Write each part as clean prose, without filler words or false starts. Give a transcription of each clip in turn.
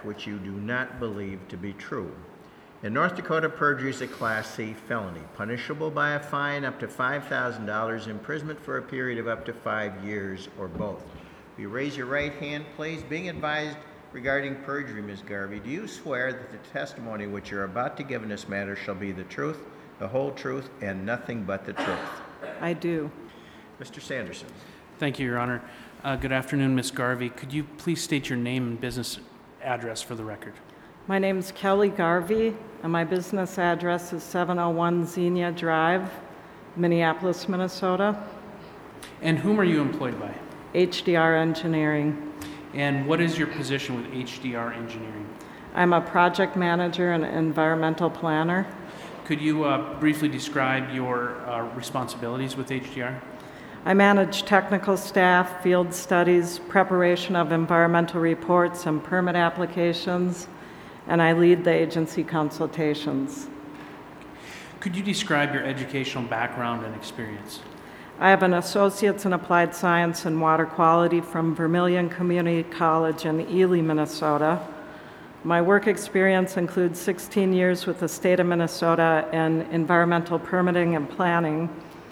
which you do not believe to be true. In North Dakota, perjury is a Class C felony, punishable by a fine up to $5,000, imprisonment for a period of up to 5 years, or both. Will you raise your right hand, please? Being advised regarding perjury, Ms. Garvey, do you swear that the testimony which you're about to give in this matter shall be the truth, the whole truth, and nothing but the truth? I do. Mr. Sanderson. Thank you, Your Honor. Good afternoon, Ms. Garvey. Could you please state your name and business address for the record? My name is Kelly Garvey, and my business address is 701 Xenia Drive, Minneapolis, Minnesota. And whom are you employed by? HDR Engineering. And what is your position with HDR Engineering? I'm a project manager and environmental planner. Could you briefly describe your responsibilities with HDR? I manage technical staff, field studies, preparation of environmental reports and permit applications, and I lead the agency consultations. Could you describe your educational background and experience? I have an Associate's in Applied Science and Water Quality from Vermilion Community College in Ely, Minnesota. My work experience includes 16 years with the state of Minnesota in environmental permitting and planning.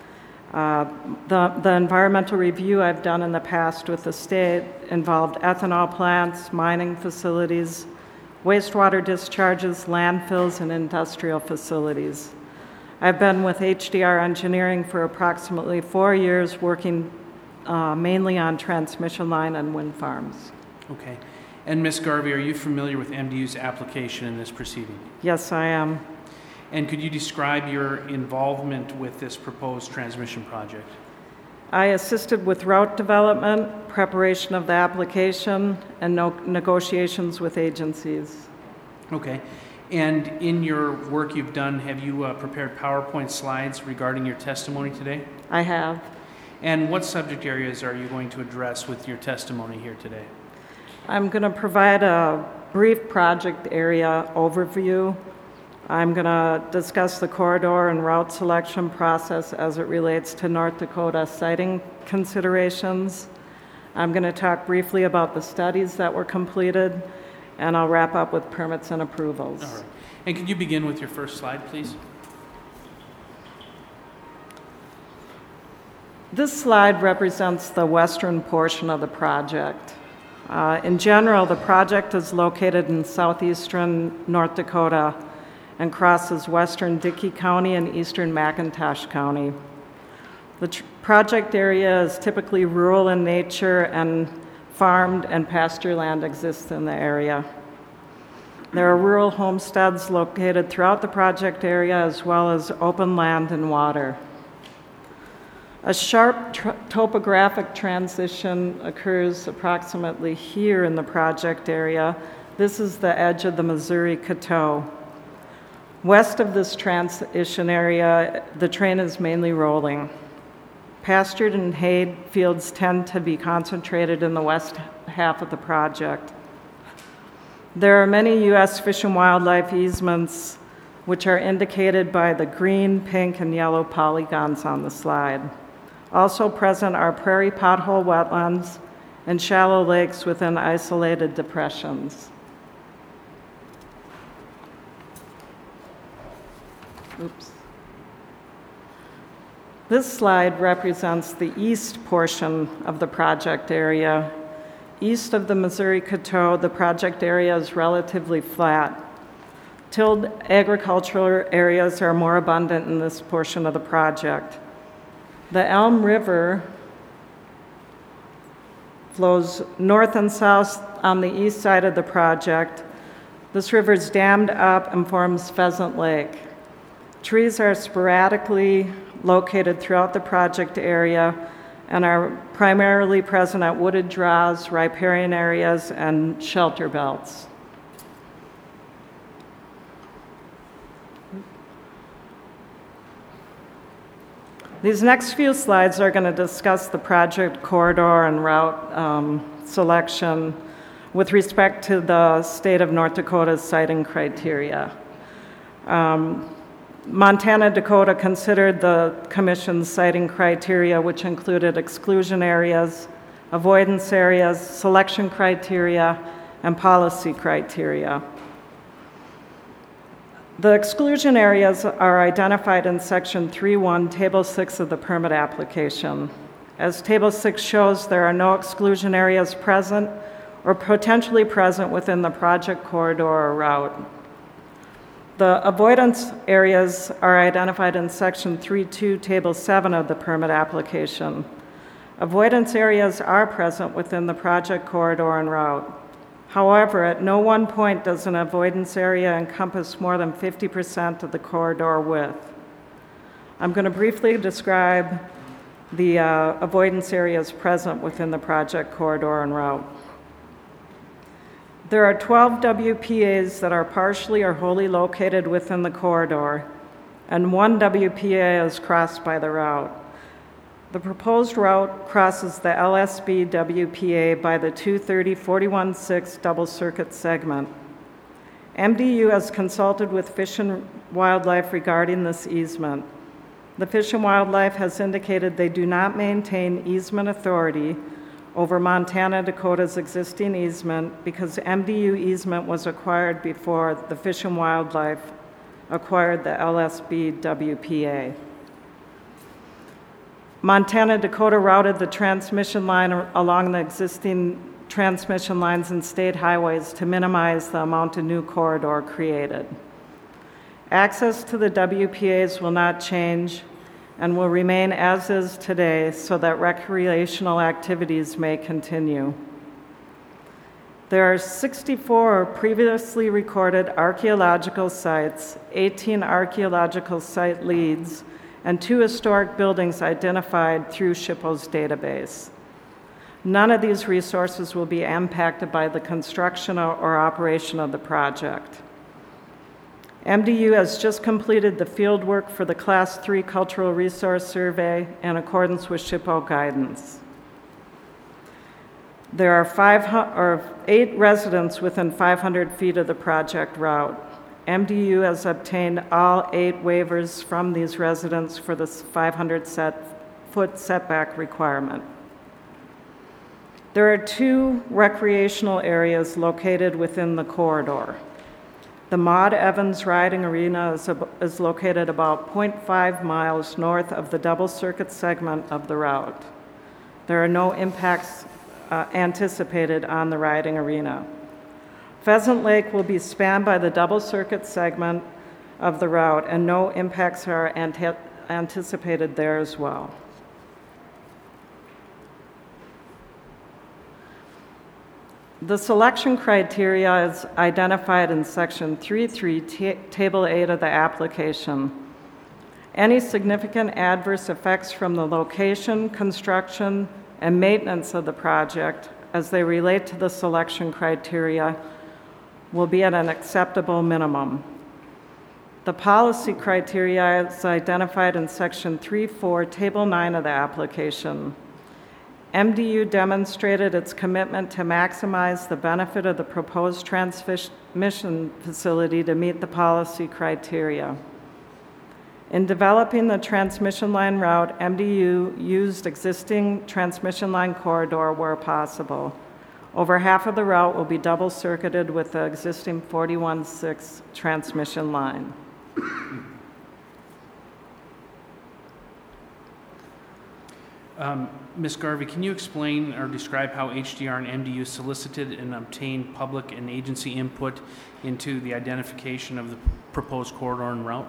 The environmental review I've done in the past with the state involved ethanol plants, mining facilities, wastewater discharges, landfills, and industrial facilities. I've been with HDR Engineering for approximately 4 years, working mainly on transmission line and wind farms. Okay. And Ms. Garvey, are you familiar with MDU's application in this proceeding? Yes, I am. And could you describe your involvement with this proposed transmission project? I assisted with route development, preparation of the application, and negotiations with agencies. Okay. And in your work you've done, have you prepared PowerPoint slides regarding your testimony today? I have. And what subject areas are you going to address with your testimony here today? I'm going to provide a brief project area overview. I'm going to discuss the corridor and route selection process as it relates to North Dakota siting considerations. I'm going to talk briefly about the studies that were completed, and I'll wrap up with permits and approvals. All right. And could you begin with your first slide, please? This slide represents the western portion of the project. In general, the project is located in southeastern North Dakota and crosses western Dickey County and eastern McIntosh County. The project area is typically rural in nature, and farmed and pasture land exists in the area. There are rural homesteads located throughout the project area, as well as open land and water. A sharp topographic transition occurs approximately here in the project area. This is the edge of the Missouri Coteau. West of this transition area, the terrain is mainly rolling. Pastured and hayed fields tend to be concentrated in the west half of the project. There are many U.S. Fish and Wildlife easements, which are indicated by the green, pink, and yellow polygons on the slide. Also present are prairie pothole wetlands and shallow lakes within isolated depressions. Oops. This slide represents the east portion of the project area. East of the Missouri Coteau, the project area is relatively flat. Tilled agricultural areas are more abundant in this portion of the project. The Elm River flows north and south on the east side of the project. This river is dammed up and forms Pheasant Lake. Trees are sporadically located throughout the project area and are primarily present at wooded draws, riparian areas, and shelter belts. These next few slides are going to discuss the project corridor and route selection with respect to the state of North Dakota's siting criteria. Montana Dakota considered the Commission's siting criteria, which included exclusion areas, avoidance areas, selection criteria, and policy criteria. The exclusion areas are identified in Section 3.1, Table 6 of the permit application. As Table 6 shows, there are no exclusion areas present or potentially present within the project corridor or route. The avoidance areas are identified in Section 3.2, Table 7 of the permit application. Avoidance areas are present within the project corridor and route. However, at no one point does an avoidance area encompass more than 50% of the corridor width. I'm going to briefly describe the avoidance areas present within the project corridor and route. There are 12 WPAs that are partially or wholly located within the corridor, and one WPA is crossed by the route. The proposed route crosses the LSB WPA by the 230/41/6 double circuit segment. MDU has consulted with Fish and Wildlife regarding this easement. The Fish and Wildlife has indicated they do not maintain easement authority over Montana Dakota's existing easement because MDU easement was acquired before the Fish and Wildlife acquired the LSB WPA. Montana Dakota routed the transmission line along the existing transmission lines and state highways to minimize the amount of new corridor created. Access to the WPAs will not change and will remain as is today so that recreational activities may continue. There are 64 previously recorded archaeological sites, 18 archaeological site leads, and 2 historic buildings identified through SHPO's database. None of these resources will be impacted by the construction or operation of the project. MDU has just completed the field work for the Class 3 Cultural Resource Survey in accordance with SHPO guidance. There are 8 residents within 500 feet of the project route. MDU has obtained all 8 waivers from these residents for the 500-foot setback requirement. There are 2 recreational areas located within the corridor. The Maud Evans Riding Arena is located about 0.5 miles north of the double circuit segment of the route. There are no impacts anticipated on the riding arena. Pheasant Lake will be spanned by the double circuit segment of the route, and no impacts are anticipated there as well. The selection criteria is identified in Section 3.3, Table 8 of the application. Any significant adverse effects from the location, construction, and maintenance of the project as they relate to the selection criteria will be at an acceptable minimum. The policy criteria is identified in Section 3.4, Table 9 of the application. MDU demonstrated its commitment to maximize the benefit of the proposed transmission facility to meet the policy criteria. In developing the transmission line route, MDU used existing transmission line corridor where possible. Over half of the route will be double circuited with the existing 41/6 transmission line. Ms. Garvey, can you explain or describe how HDR and MDU solicited and obtained public and agency input into the identification of the proposed corridor and route?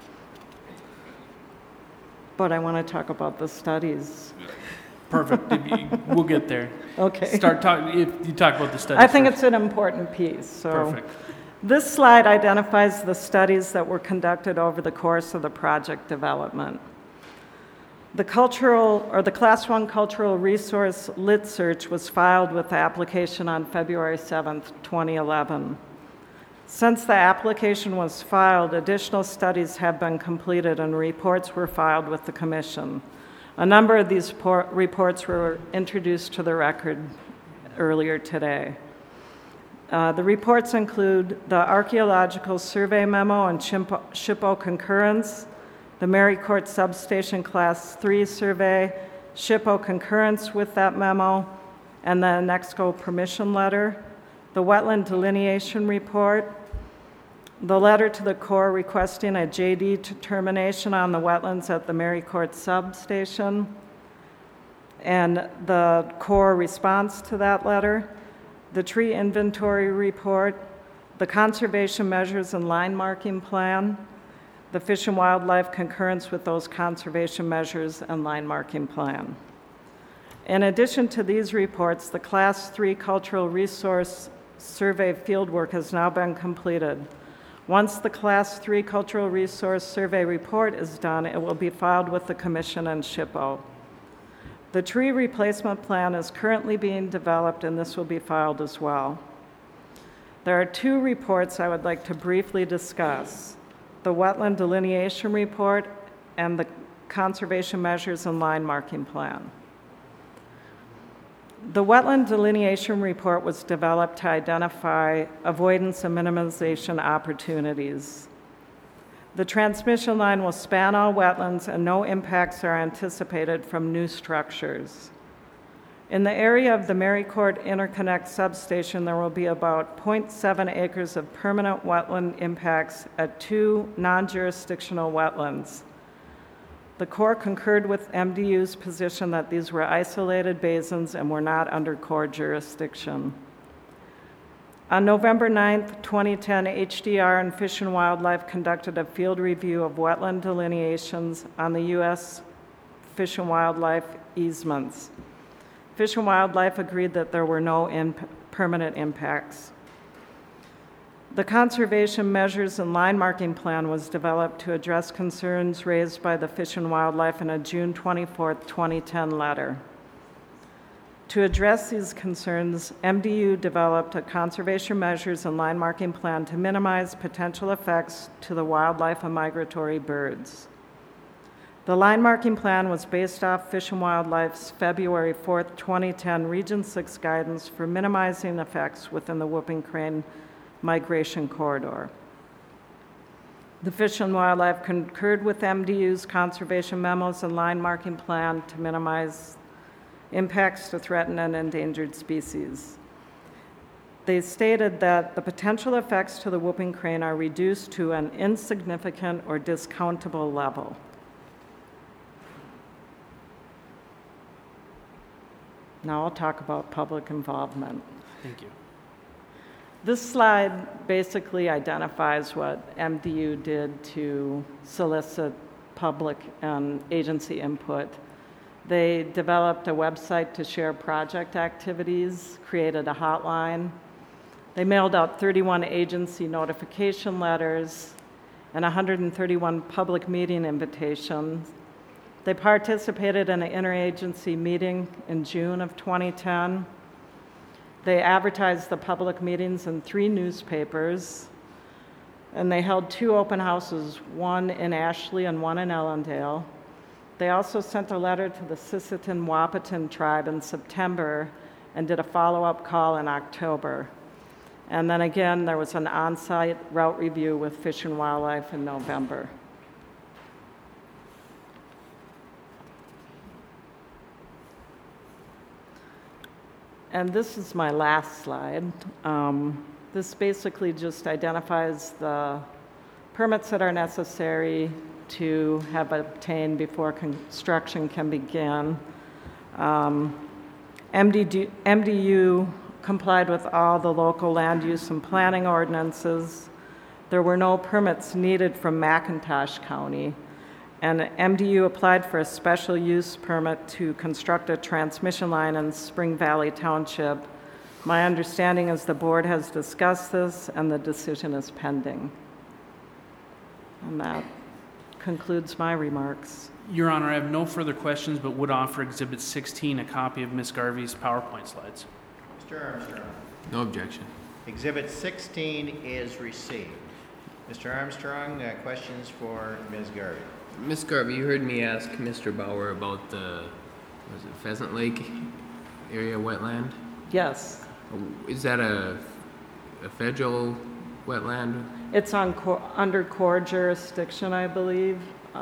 But I want to talk about the studies. Perfect. We'll get there. Okay. If you talk about the studies I think first. it's an important piece. So Perfect. this slide identifies the studies that were conducted over the course of the project development. The Class 1 Cultural Resource Lit Search was filed with the application on February 7th, 2011. Since the application was filed, additional studies have been completed and reports were filed with the Commission. A number of these reports were introduced to the record earlier today. The reports include the Archaeological Survey Memo and SHPO concurrence, the Mary Court Substation Class 3 Survey, SHPO concurrence with that memo, and the Annexco permission letter, the wetland delineation report, the letter to the Corps requesting a JD determination on the wetlands at the Mary Court substation, and the Corps response to that letter, the tree inventory report, the conservation measures and line marking plan, the Fish and Wildlife concurrence with those conservation measures and line marking plan. In addition to these reports, the Class 3 Cultural Resource Survey fieldwork has now been completed. Once the Class 3 Cultural Resource Survey report is done, it will be filed with the Commission and SHPO. The tree replacement plan is currently being developed, and this will be filed as well. There are two reports I would like to briefly discuss: the wetland delineation report and the conservation measures and line marking plan. The wetland delineation report was developed to identify avoidance and minimization opportunities. The transmission line will span all wetlands and no impacts are anticipated from new structures. In the area of the Mary Court Interconnect substation, there will be about 0.7 acres of permanent wetland impacts at two non-jurisdictional wetlands. The Corps concurred with MDU's position that these were isolated basins and were not under Corps jurisdiction. On November 9, 2010, HDR and Fish and Wildlife conducted a field review of wetland delineations on the U.S. Fish and Wildlife easements. Fish and Wildlife agreed that there were no permanent impacts. The conservation measures and line marking plan was developed to address concerns raised by the Fish and Wildlife in a June 24, 2010 letter. To address these concerns, MDU developed a conservation measures and line marking plan to minimize potential effects to the wildlife and migratory birds. The line marking plan was based off Fish and Wildlife's February 4, 2010 Region 6 guidance for minimizing effects within the whooping crane migration corridor. The Fish and Wildlife concurred with MDU's conservation memos and line marking plan to minimize impacts to threatened and endangered species. They stated that the potential effects to the whooping crane are reduced to an insignificant or discountable level. Now I'll talk about public involvement. Thank you. This slide basically identifies what MDU did to solicit public and agency input. They developed a website to share project activities, created a hotline. They mailed out 31 agency notification letters and 131 public meeting invitations. They participated in an interagency meeting in June of 2010. They advertised the public meetings in 3 newspapers, and they held 2 open houses, one in Ashley and one in Ellendale. They also sent a letter to the Sisseton Wahpeton tribe in September and did a follow-up call in October. And then again, there was an on-site route review with Fish and Wildlife in November. And this is my last slide. This basically just identifies the permits that are necessary to have obtained before construction can begin. MDU complied with all the local land use and planning ordinances. There were no permits needed from McIntosh County. And MDU applied for a special use permit to construct a transmission line in Spring Valley Township. My understanding is the board has discussed this and the decision is pending. And that concludes my remarks. Your Honor, I have no further questions, but would offer Exhibit 16, a copy of Ms. Garvey's PowerPoint slides. Mr. Armstrong. No objection. Exhibit 16 is received. Mr. Armstrong, questions for Ms. Garvey? Ms. Garvey, you heard me ask Mr. Bauer about the, Pheasant Lake area wetland? Yes. Is that a federal wetland? It's on under Corps jurisdiction, I believe.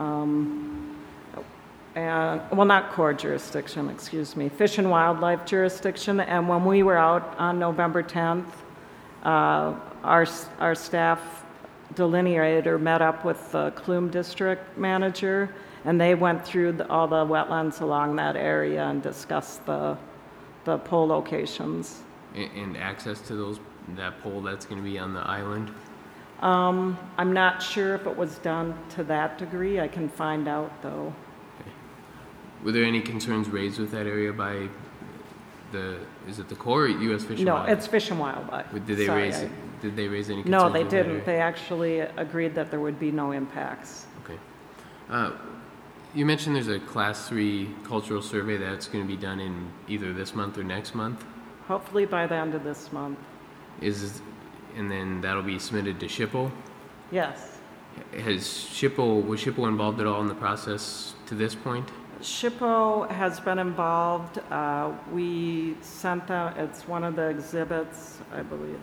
Well, not Corps jurisdiction, excuse me, Fish and Wildlife jurisdiction. And when we were out on November 10th, Our staff delineator met up with the Clume District Manager, and they went through all the wetlands along that area and discussed the pole locations. And access to that pole that's going to be on the island? I'm not sure if it was done to that degree. I can find out, though. Were there any concerns raised with that area by is it the Corps or U.S. Fish and No, Wildlife? it's Fish and Wildlife. Did they Sorry, raise any concerns? No, they with that didn't. area? They actually agreed that there would be no impacts. Okay. You mentioned there's a Class 3 cultural survey that's going to be done in either this month or next month. Hopefully by the end of this month. And then that'll be submitted to SHPO? Yes. Was SHPO involved at all in the process to this point? SHPO has been involved. We sent them, it's one of the exhibits, I believe,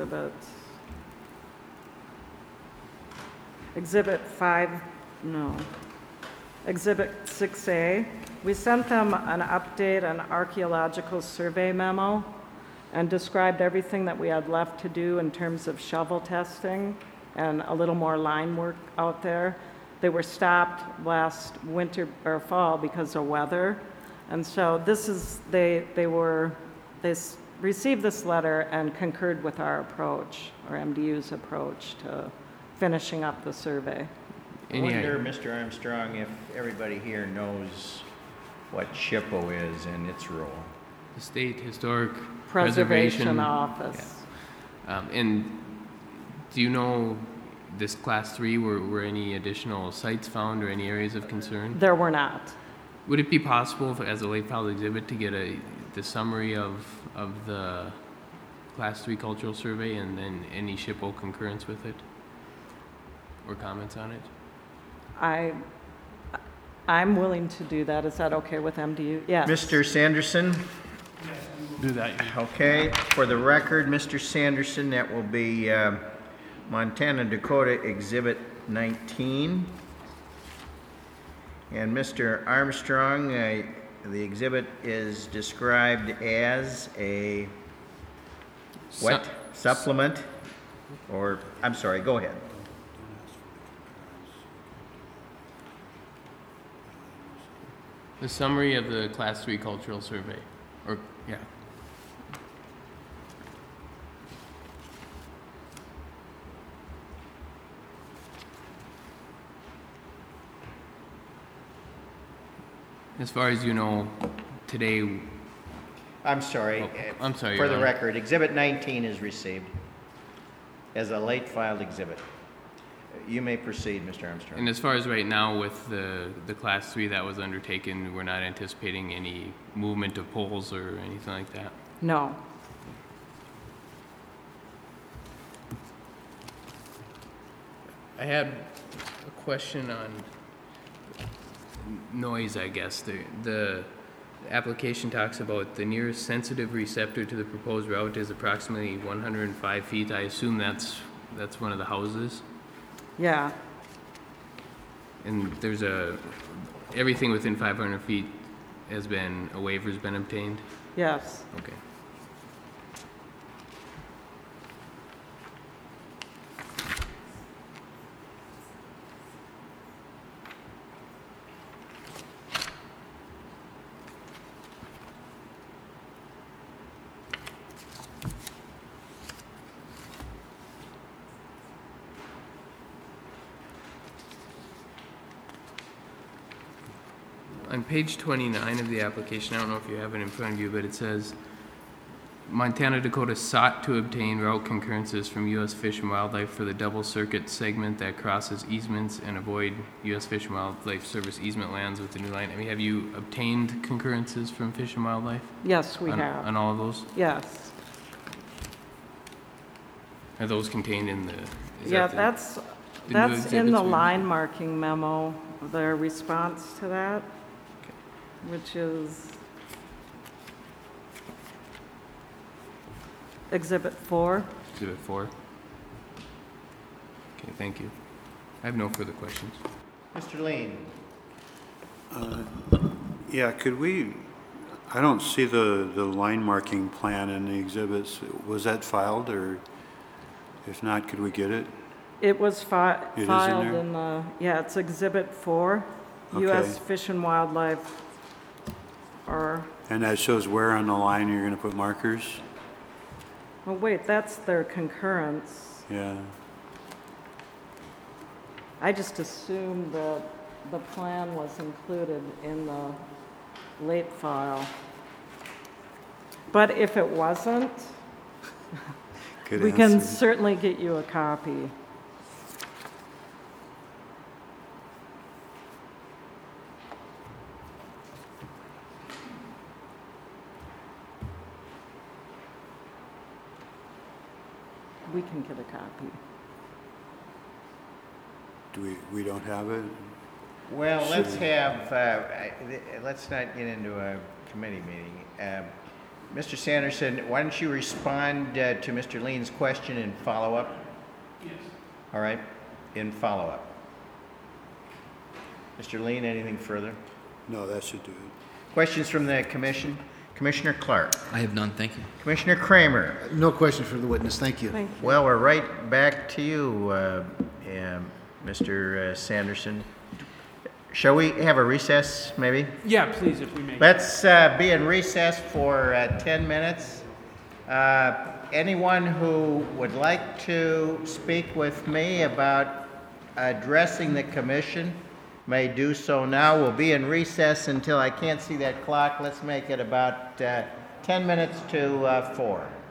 Exhibit 6A. We sent them an update, an archaeological survey memo, and described everything that we had left to do in terms of shovel testing and a little more line work out there. They were stopped last winter or fall because of weather. And so they received this letter and concurred with our approach, or MDU's approach, to finishing up the survey. I wonder, Mr. Armstrong, if everybody here knows what SHPO is and its role. The State Historic Preservation Office. Yeah. And do you know this Class 3, were any additional sites found or any areas of concern? There were not. Would it be possible, as a late filed exhibit, to get the summary of the Class 3 cultural survey and then any SHPO concurrence with it? Or comments on it? I'm willing to do that. Is that okay with MDU? Yes. Mr. Sanderson? Do that. Okay, for the record, Mr. Sanderson, that will be Montana Dakota Exhibit 19. And Mr. Armstrong, the exhibit is described as a what? Supplement? Or, I'm sorry, go ahead. The summary of the Class 3 cultural survey. Yeah. As far as you know, today... I'm sorry. I'm sorry. For the record, Exhibit 19 is received as a late filed exhibit. You may proceed, Mr. Armstrong. And as far as right now with the Class 3 that was undertaken, we're not anticipating any movement of poles or anything like that? No. I had a question on noise, I guess. The application talks about the nearest sensitive receptor to the proposed route is approximately 105 feet. I assume that's one of the houses? Yeah. And there's everything within 500 feet a waiver's been obtained? Yes. Okay. On page 29 of the application, I don't know if you have it in front of you, but it says, Montana Dakota sought to obtain route concurrences from U.S. Fish and Wildlife for the double circuit segment that crosses easements and avoid U.S. Fish and Wildlife Service easement lands with the new line. I mean, have you obtained concurrences from Fish and Wildlife? Yes, we have. On all of those? Yes. Are those contained in the... That's in the line marking memo, their response to that, which is Exhibit 4. Exhibit 4. Okay, thank you. I have no further questions. Mr. Lean. Yeah, could we, I don't see the line marking plan in the exhibits. Was that filed or? If not, could we get it? It was It is in filed there? in the, yeah, it's Exhibit 4, Okay. U.S. Fish and Wildlife, or, And that shows where on the line you're gonna put markers? oh wait, that's their concurrence. Yeah. I just assumed that the plan was included in the late file. But if it wasn't, Good we can answer. certainly get you a copy. We can get a copy. We don't have it? Well, let's have, let's not get into a committee meeting. Mr. Sanderson, why don't you respond to Mr. Lean's question in follow-up? Yes. All right, in follow-up. Mr. Lean, anything further? No, that should do it. Questions from the commission? Commissioner Clark. I have none, thank you. Commissioner Kramer. No question for the witness, thank you. Thank you. Well, we're right back to you, Mr. Sanderson. Shall we have a recess, maybe? Yeah, please, if we may. Let's be in recess for 10 minutes. Anyone who would like to speak with me about addressing the commission may do so now. We'll be in recess until I can't see that clock. Let's make it about 10 minutes to 4.